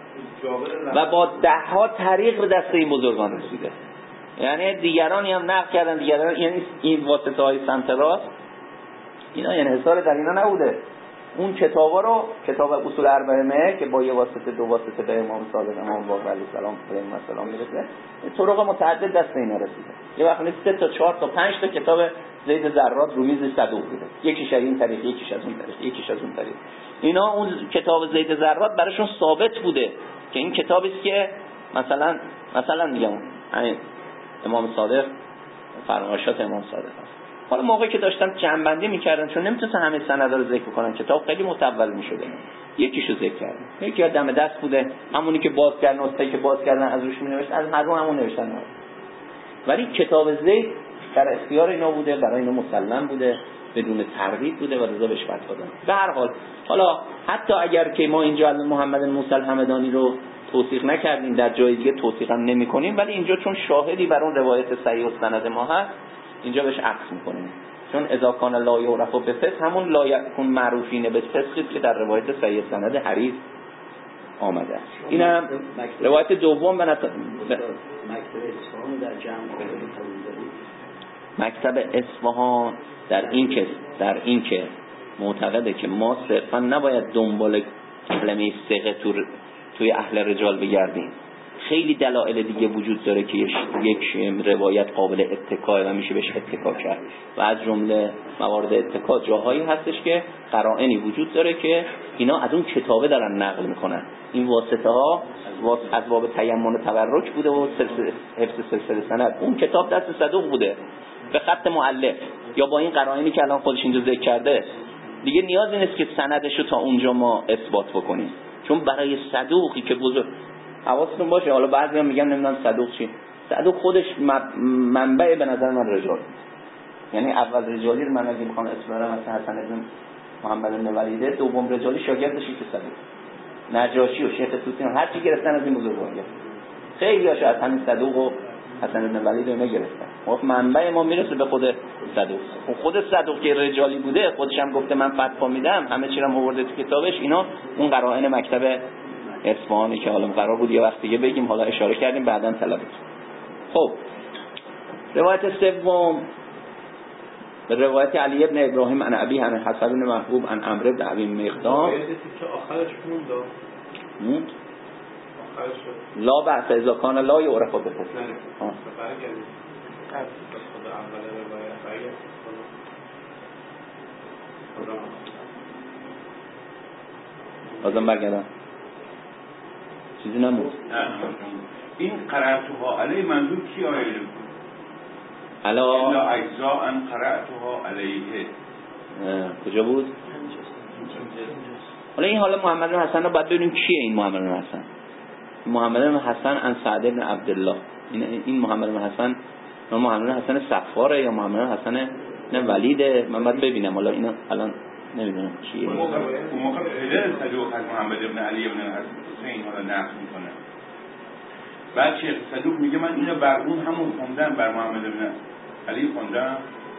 و با ده ها طریق به دست این بزرگان رسیده. یعنی دیگرانی هم نقل کردن، دیگران، یعنی این واسطه های سمت راست اینا یعنی حصار در اینا نبوده. اون کتابا رو کتاب اصول اربعه که با یه واسطه دو واسطه به امام صادق امام باقر علیه السلام علیه السلام میرسه، طرق متعدد دست اینا رسیده. یه وقت نیست سه تا چهار تا پنج تا کتاب زید ذرات رو میز صدوق بوده، یکیش از این طریق یکیش از اون طریق یکیش از اون طریق. اینا اون کتاب زید ذرات براشون ثابت بوده که این کتابی است که مثلا مثلا میگم همین امام صادق فرمایشات امام صادق است. حالا موقعی که داشتن جمع‌بندی می‌کردن چون نمی‌تونن همه سندا رو ذکر کنن، کتاب خیلی مطول می‌شده، یکیشو ذکر کردن، یکی دم دست بوده همونی که باز کردن، نسخه‌ای که باز کردن از روش می‌نوشتن، از هر همون نوشتن. ولی کتاب زید در اختیار اینا بوده، برای اینا مسلم بوده، بدون تردید بوده و رضا بهش فتوا دادن. به هر حال حالا حتی اگر که ما اینجا از محمد موسی الحمدانی رو توثیق نکردیم، در جای دیگه توثیق هم نمی‌کنیم، ولی اینجا چون شاهدی بر اون روایت صحیح السند ما هست اینجا بهش عکس می‌کنیم. چون اذا کان لا یعرف بفسق همون لا یکون معروفین به فسقی که در روایت صحیح سند حریص آمده است. اینم روایت دوم به نظر مکتب اصفهان در جمع مکتب اصفهان در این که در این که معتقده که ما صرفا نباید دنبال کلمه ثقه تو توی اهل رجال بگردیم، خیلی دلایل دیگه وجود داره که یک روایت قابل اتکا و میشه بهش اتکا کرد و از جمله موارد اتکا جاهایی هستش که قرائنی وجود داره که اینا از اون کتابه دارن نقل میکنن. این واسطه ها از باب تیمم و تبرک بوده و سلسله حفظ سلسله سند اون کتاب دست صدوق بوده به خط مؤلف یا با این قرائنی که الان خودش اینجا ذکر کرده. دیگه نیازی نیست که سندش رو تا اونجا ما اثبات بکنیم، چون برای صدوقی که بزرگ حواستون باشه. حالا بعضی هم میگن نمیدونم صدوق چی، صدوق خودش منبع به نظر من رجال، یعنی اول رجالی رو من اگه میخوام اسم ببرم مثلا حسن بن محمد بن ولیده، دوم رجالی شاگردش که صدوق، نجاشی و شیخ توسی هر چی گرفتن از این بزرگوار، خیلی هاشو از همین صدوق و حسن بن ولید اینا گرفتن. خب منبع ما میرسه به خود صدوق. خود صدوق که رجالی بوده خودش هم گفته من فتوا میدم، همه چی رو آورده تو کتابش. اینا اون قرائن مکتب اصفهانی که حالا قرار بود یه وقت دیگه بگیم، حالا اشاره کردیم بعداً طلبت. خب روایت سوم به روایت علی ابن ابراهیم عن ابی عن حسن بن محبوب عن عمرو بن ابی مقدام که آخرش موند موند لا بأس اذا کان لا یعرف بفسق. نه نه برگردیم خود اول روایت برگردیم بازم برگردم چیزی نمود. این قرأتها علیه منظور کی آیه؟ الا الا اجزاء ان قرأتها علیه کجا بود؟ حالا این حالا محمد بن حسن رو باید ببینیم کیه این محمد بن حسن. محمد بن حسن عن سعد بن عبدالله، این این محمد بن حسن محمد بن حسن صفاره یا محمد بن حسن نه ولیده؟ من باید ببینم. حالا اینا الان نمیدونم چیه. اون موقع خیلی صدوق از محمد بن علی بن حسین حالا نقل میکنه. بعد شیخ صدوق میگه من اینو بر اون همون خوندم، بر محمد بن علی خوندم.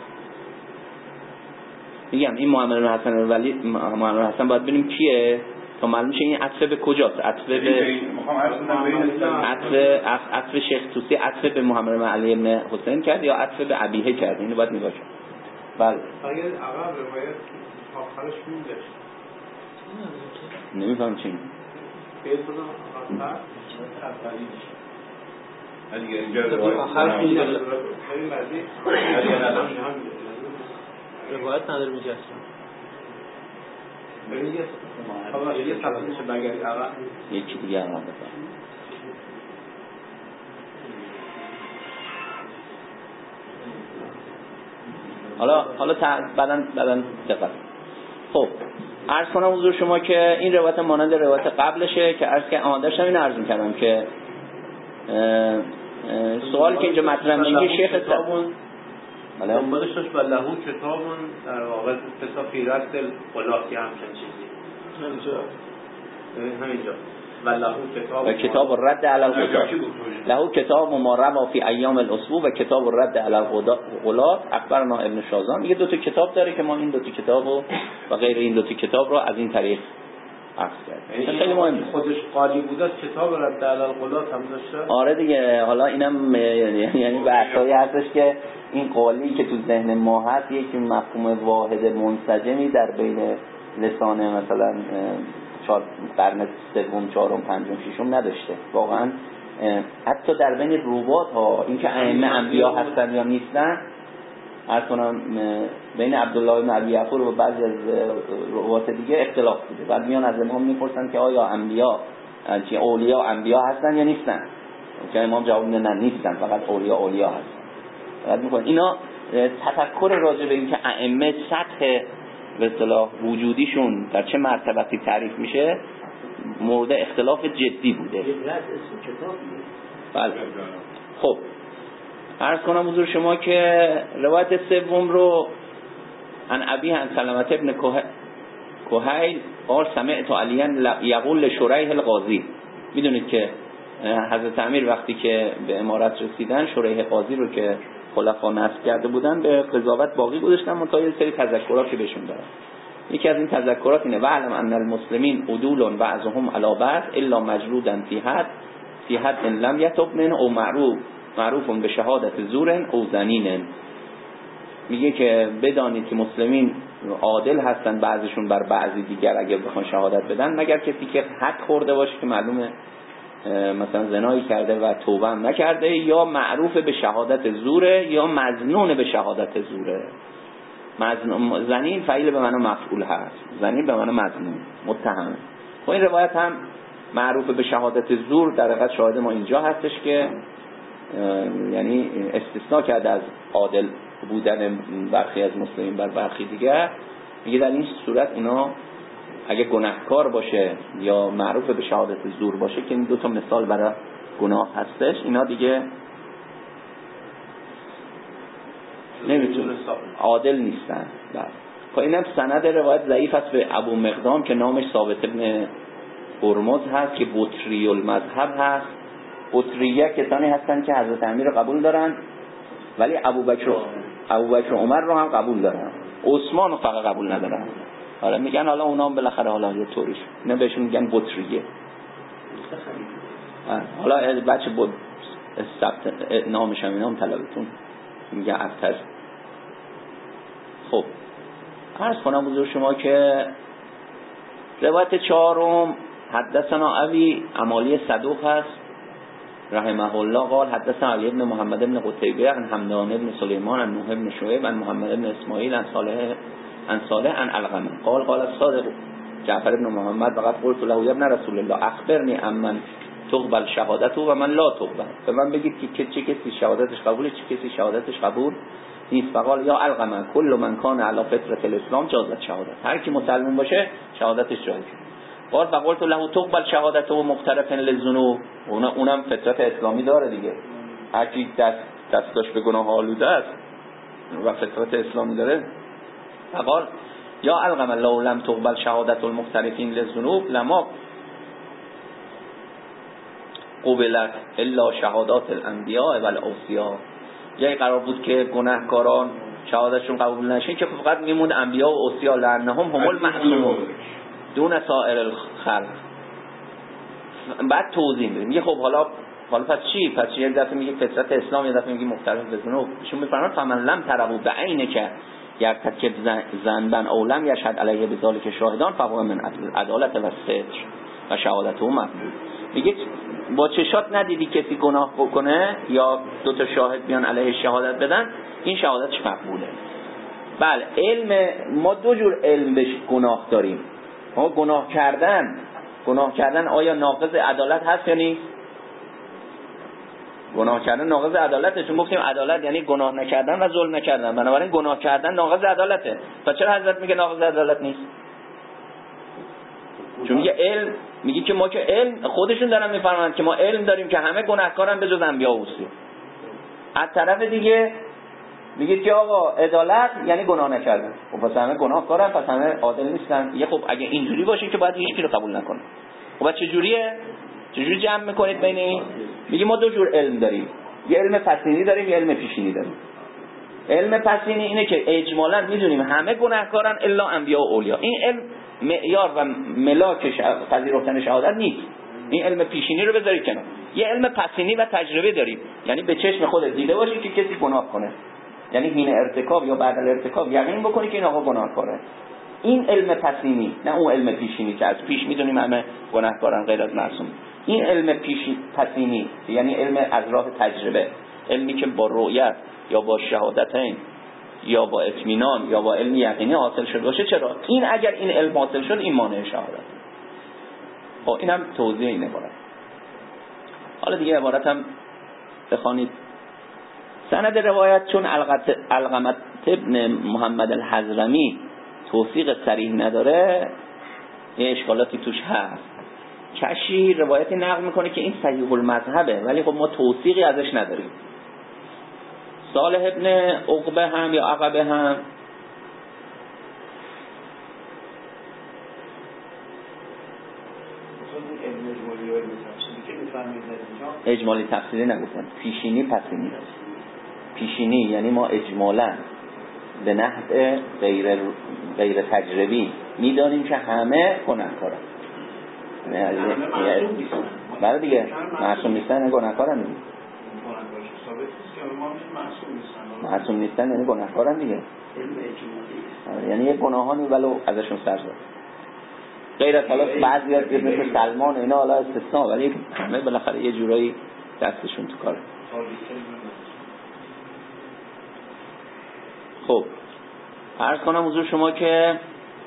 میگم این محمد بن حسن ولی محمد بن حسن باید ببینیم کیه تا معلوم شه این عطف به کجاست. عطف به میخوام عطف عطف شیخ طوسی عطف به محمد بن علی بن حسین کرد یا عطف به ابیه کرد. اینو باید نگاه کنیم. بله اگه عقب روایت آخرش مونده نمیفهم چی بیت بودم آخر دیگه اینجا روایت آخر خیلی خیلی بعدی روایت نداره میجسم ببین یه خب یه صفحه‌ش بگردی عقب یکی دیگه هم بفهم. حالا حالا بعداً بعداً دقت. خب عرض کنم حضور شما که این روایت مانند روایت قبلشه که عرض که آماده شدم این عرض می‌کردم که سوالی که اینجا مطرح میشه که شیخ کتابون دنبالش داشت و لهو کتابون در واقع کتاب فیرست الخلاقی همچین چیزی همینجا همینجا و لهو کتاب و کتاب الرد علی الغلاة لهو کتاب ما روا فی ایام الاسبوع و کتاب الرد علی الغلاة اخبرنا ابن شازان. یه دو تا کتاب داره که ما این دو تا کتابو و غیر این دو تا کتاب رو از این طریق عرض کردیم. خیلی مهمه. خودش قالی بوده کتاب رد علی الغلاة هم داشته. آره دیگه. حالا اینم یعنی بحثایی هستش که این قالی که تو ذهن ما هست یک مفهوم واحد منسجمی در بین لسان مثلا چهار قرن سوم چهارم پنجم ششم نداشته واقعا. حتی در بین روات ها این که ائمه انبیا هستن یا نیستن عرض کنم بین عبدالله بن ابی یعفور و بعضی از روات دیگه اختلاف بوده. بعد میان از امام میپرسن که آیا انبیا چی اولیا انبیا هستن یا نیستن؟ که امام جواب میده نه نیستن، فقط اولیا اولیا هستن. بعد میگن اینا تفکر راجع به این که ائمه سطح به اصطلاح وجودیشون در چه مرتبتی تعریف میشه مورد اختلاف جدی بوده. بله. خب عرض کنم حضور شما که روایت سوم رو عن ابی عن سلمة ابن کهیل قال سمعت علیاً یقول لشریح القاضی. میدونید که حضرت امیر وقتی که به امارت رسیدن شریح قاضی رو که خلفا نصب کرده بودن به قضاوت باقی گذاشتن منتها یه سری تذکراتی بهشون دارن. یکی از این تذکرات اینه وعلم ان المسلمین عدول بعضهم علی بعض الا مجرودا فی حد فی حد ان لم یتب من او معروف معروفون به شهادت زور او زنین. میگه که بدانید که مسلمین عادل هستن بعضیشون بر بعضی دیگر اگر بخوان شهادت بدن مگر کسی که حد خورده باشه که معلومه مثلا زنایی کرده و توبه هم نکرده یا معروف به شهادت زوره یا مظنون به شهادت زوره. مظنون زنین فعیل به معنی مفعول هست، زنین به معنی مظنون متهم. و این روایت هم معروف به شهادت زور در حقیقت شاهد ما اینجا هستش که یعنی استثناء کرده از عادل بودن برخی از مسلمین بر برخی دیگر. میگه در این صورت اینا اگه گناهکار باشه یا معروف به شهادت زور باشه که این دو تا مثال برای گناه هستش اینا دیگه نمیتونه عادل نیستن. خب اینم سند روایت ضعیف است به ابو مقدام که نامش ثابت ابن هرمز هست که بطری المذهب هست. بطریه کسانی هستن که حضرت امیر رو قبول دارن ولی ابوبکر ابوبکر عمر رو هم قبول دارن، عثمان رو فقط قبول ندارن. حالا میگن حالا اونا هم بالاخره حالا یه طوریش اینا بهشون میگن بطریه. حالا بچه بود ثبت نامش هم اینا هم طلبتون میگن ابتر. خب عرض کنم حضور شما که روایت چهارم حدثنا ابی عمالی صدوق هست رحمه الله قال حدثنا علی بن محمد بن قتیبه عن حمدان بن سلیمان عن نوح بن شعیب عن محمد بن اسماعیل عن صالح عن صالح عن علقمه قال قال الصادق جعفر بن محمد وقد قلت له يا ابن رسول الله اخبرني عمن تقبل شهادته و من لا تقبل. به من بگید که چه کسی شهادتش قبوله، چه کسی شهادتش قبول نیست. فقال یا القمه کل من کان علی فطرت الاسلام جازت شهادت. هر کی مسلمان باشه شهادتش جایزه. قال فقلت له تقبل شهادته مقترفا للذنوب. اون اونم فطرت اسلامی داره دیگه. هر کی دست دستش به گناه آلوده است و فطرت اسلامی داره. فقال یا القمه لو لم تقبل شهادت المقترفین للذنوب لما قبلت الا شهادات الانبیاء و الاوصیاء. جایی قرار بود که گناهکاران شهادتشون قبول نشه که فقط میموند انبیا و اوصیا، لانهم هم المعصومون دون سایر الخلق. بعد توضیح میدیم میگه خب حالا حالا پس چی؟ پس یه دفعه میگه فطرت اسلام، یه دفعه میگه مختلف به ذنوب. ایشون میفرماید فمن لم تروا بعینک یرتکب ذنبا او لم یشهد علیه بذلک شاهدان فهو من عدالت و صدق و شهادته مقبول. میگه با چشات ندیدی کسی گناه بکنه یا دو تا شاهد بیان علیه شهادت بدن، این شهادتش مقبوله. بله علم، ما دو جور علم بهش گناه داریم. ما گناه کردن گناه کردن آیا ناقض عدالت هست یا نیست؟ گناه کردن ناقض عدالته، چون گفتیم عدالت یعنی گناه نکردن و ظلم نکردن، بنابراین گناه کردن ناقض عدالته. پس چرا حضرت میگه ناقض عدالت نیست؟ چون میگه علم، میگه که ما که علم، خودشون دارن میفرمایند که ما علم داریم که همه گناهکارن به جز انبیا و اوصیا. از طرف دیگه میگه که آقا عدالت یعنی گناه نکردن. خب پس همه گناهکارن، پس همه عادل نیستن. یه خب اگه اینجوری باشه که باید هیچ کی رو قبول نکنه. خب چه جوریه؟ چجوری جمع میکنید بین این؟ میگه ما دو جور علم داریم، یه علم پسینی داریم، یه علم پیشینی داریم. علم پسینی اینه که اجمالاً میدونیم همه گناهکارن الا انبیا و اولیا. این علم معیار و ملاک پذیرفتن شهادت نیست. این علم پیشینی رو بذارید کنار. یه علم پسینی و تجربه داریم، یعنی به چشم خودت دیده باشی که کسی گناه کنه، یعنی حین ارتکاب یا بعد الارتکاب یقین بکنی که این آقا گناهکاره. این علم پسینی، نه اون علم پیشینی که از پیش میدونیم همه گناهکارن غیر از معصوم. این علم پیشی پسینی یعنی علم از راه تجربه، علمی که با رؤیت یا با شهادتین یا با اطمینان یا با علم یقینی حاصل شده باشه. چرا؟ این اگر این علم حاصل شد این مانع شهادت. خب اینم توضیح این عبارت. حالا دیگه عبارت هم بخوانید. سند روایت چون علقمه ابن محمد الحضرمی توثیق صریح نداره، یه اشکالاتی توش هست. کشی روایتی نقل میکنه که این صحیح المذهبه، ولی خب ما توثیقی ازش نداریم. صالح ابن عقبه هم یا عقبه هم اجمالی تفصیلی نگفتن، پیشینی پسینی. پیشینی یعنی ما اجمالا به نحو غیر غیر تجربی میدانیم که همه گناهکارن. برای دیگه معصوم نیستن گناهکارن دیگه. معصوم نیستن یعنی گناهکارن دیگه. یعنی یه گناهانی ولو ازشون سر زد. غیر از حالا بعضی از مثل سلمان اینا حالا استثناء، ولی همه بالاخره یه جورایی دستشون تو کاره. خب عرض کنم حضور شما که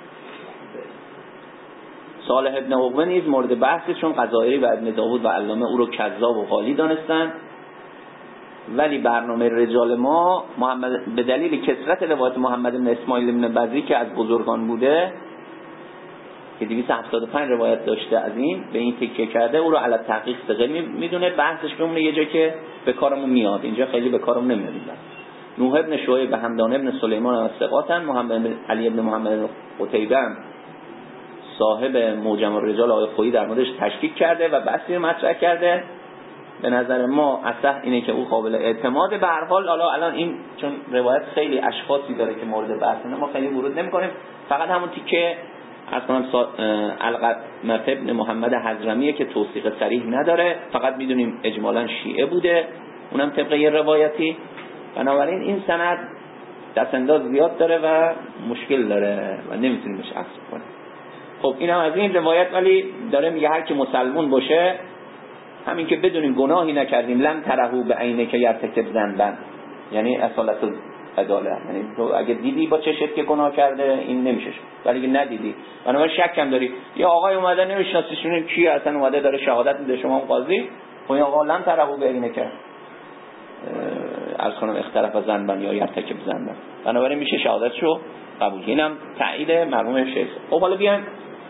صالح ابن عقبه نیز مورد بحثی، چون قضایری و ابن داود و علامه او رو کذاب و غالی دانستن، ولی برنامه رجال ما محمد به دلیل کثرت روایت محمد بن اسماعیل بن بزری که از بزرگان بوده که دویست و هفتاد و پنج روایت داشته از این به این تکیه کرده، او رو علی تحقیق ثقه میدونه. بحثش بمونه یه جا که به کارمون میاد، اینجا خیلی به کارمون نمیاد. نوح ابن شعیب و همدان ابن سلیمان از ثقاتن. محمد علی ابن محمد قتیبه صاحب موجم الرجال آقای خویی در موردش تشکیک کرده و بحثی مطرح کرده. به نظر ما اصح اینه که او قابل اعتماده. به هر حال حالا الان این چون روایت خیلی اشخاصی داره که مورد بحثه، ما خیلی ورود نمی‌کنیم، فقط همون تیکه از کنم علقمه ابن محمد حضرمیه که توثیق صریح نداره، فقط میدونیم اجمالاً شیعه بوده، اونم طبق یه روایتی. بنابراین این سند دست انداز زیاد داره و مشکل داره و نمیتونیم بهش عکس کنیم. خب این هم از این روایت، ولی داره میگه هر کی مسلمون باشه، همین که بدونیم گناهی نکردیم، لم ترهو به عینه که یرتکب ذنبا، یعنی اصالت عدالت. یعنی تو اگه دیدی با چشت که گناه کرده این نمیشه، ولی اگه ندیدی بنابراین شک هم داری. یا آقای اومده نمیشناسیشون کی اصلا اومده داره شهادت میده شما قاضی، خب این آقا لم ترهو به اینه که عرض کنم اختلاف زنبن یا یرتکب زنبن، بنابراین میشه شهادتشو قبول. اینم تایید مرحوم شیخ. خب حالا بیایم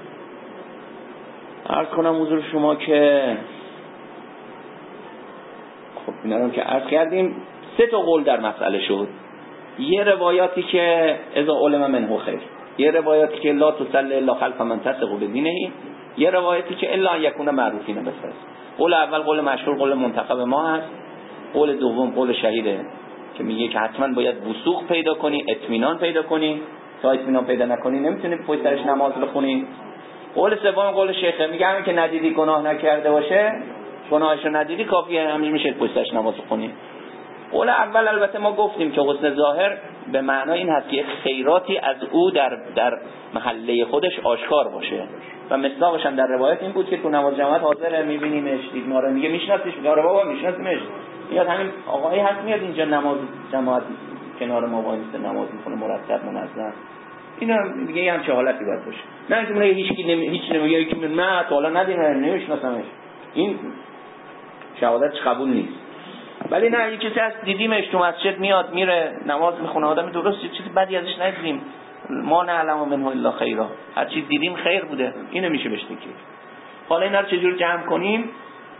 عرض کنم حضور شما که خب اینا رو که عرض کردیم سه تا قول در مسئله شد. یه روایاتی که اذا علم منه خیر، یه روایاتی که لا تصلی الا خلف من تثق بدینه، یه روایتی که الا ان یکون معروفین بس. قول اول قول مشهور قول منتخب ما هست، قول دوم قول شهیده که میگه که حتما باید وثوق پیدا کنی، اطمینان پیدا کنی، تا اطمینان پیدا نکنی نمیتونی پشت سرش نماز بخونی. قول سوم قول شیخه میگه همین که ندیدی گناه نکرده باشه، گناهشو ندیدی کافیه، همین میشه پشت سرش نماز بخونی. قول اول البته ما گفتیم که حسن ظاهر به معنای این هست که خیراتی از او در در محله خودش آشکار باشه و مصداقش هم در روایت این بود که تو نماز جماعت حاضر میبینیمش، دید ما رو میگه میشناسیش، میگه آره بابا میشناسیمش، میاد همین آقایی هست میاد اینجا نماز جماعت کنار ما وایسته نماز میخونه مرتب منظم. اینا دیگه یه همچه حالتی باید باشه، نه اینکه میگه هیچ کی نمی هیچ نمیگه که من تا حالا ندیدم نمیشناسمش، این شهادتش قبول نیست. ولی نه یه چیزی هست دیدیمش تو مسجد میاد میره نماز میخونه آدم درست، چیزی بدی ازش ندیدیم، ما نعلم منه الا خیرا، هر چی دیدیم خیر بوده، اینو میشه بهش بگیم. حالا اینا رو چجور جمع کنیم؟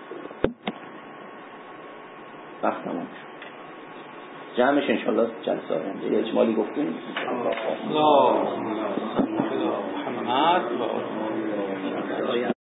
وقت تمام جمعش انشالله جلسه آینده یه اجمالی گفتیم. الله محمد